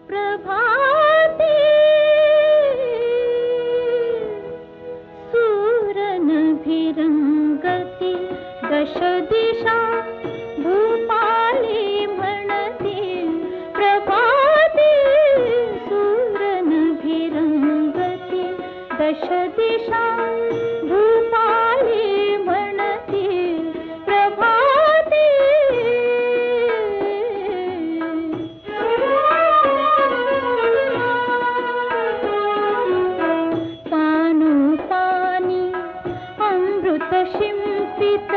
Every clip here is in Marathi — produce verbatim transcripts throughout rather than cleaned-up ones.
प्रभाते सूरनभिरंगती दश दिशा भूपाली म्हणती प्रभाते सूरनभिरंगती दश दिशा भूपाली म्हणती प्रभाते पानुपानी अमृत शिंपित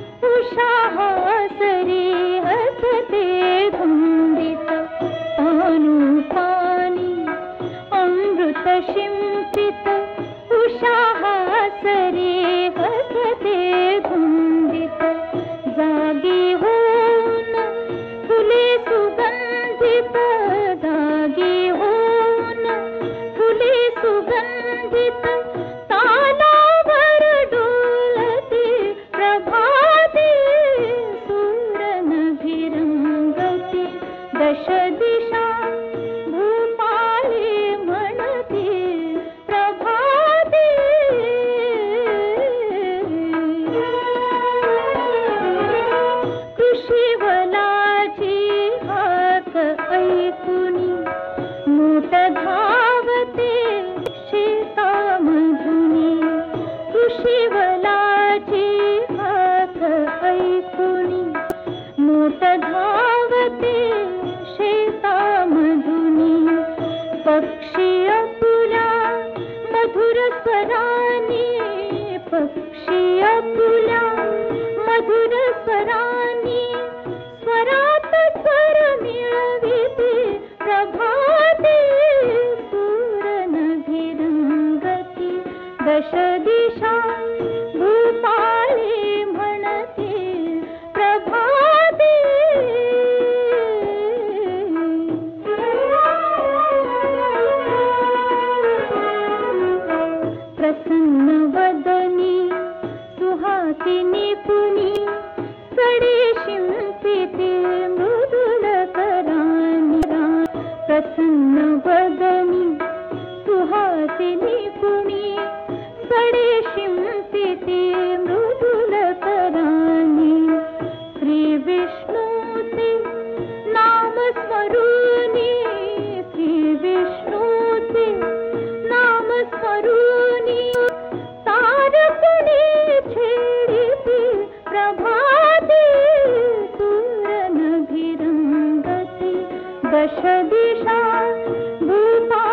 उषाहासरी हसते धुंदित पानुपानी अमृत शिंपित उषाहासरी हसते धुंदित जागी होऊन फुले सुगंधित जागी होऊन फुले सुगंधित तालावर डोलती प्रभाते सूरनभिरंगती दश दिशा भूपाली म्हणती प्रभाते कृषीवलाची हाक ऐकुनी मोठ धावते शेतामधुनी कृषीवलाची हाक ऐकुनी मोठ धावते शेतामधुनी पक्षी अपुला मधुर स्वरानी पक्षी अपुला मधुर स्वरानी स्वरात स्वर मिळविते प्रभाते सूरनभिरंगती दश दिशा भूपाली म्हणती प्रभाते प्रसन्न वदनी सुहासिनी पुनी सडे शिंपिते मृदुल करानी प्रसन्न वदनी सुहासिनी पुनी सडे शिंपिते मृदुल करानी श्री विष्णूचे नाम स्मरूनी श्री विष्णूचे नाम स्मरूनी तारकुणी छेडिते प्रभाते सूरनभिरंगती दश दिशा भूपा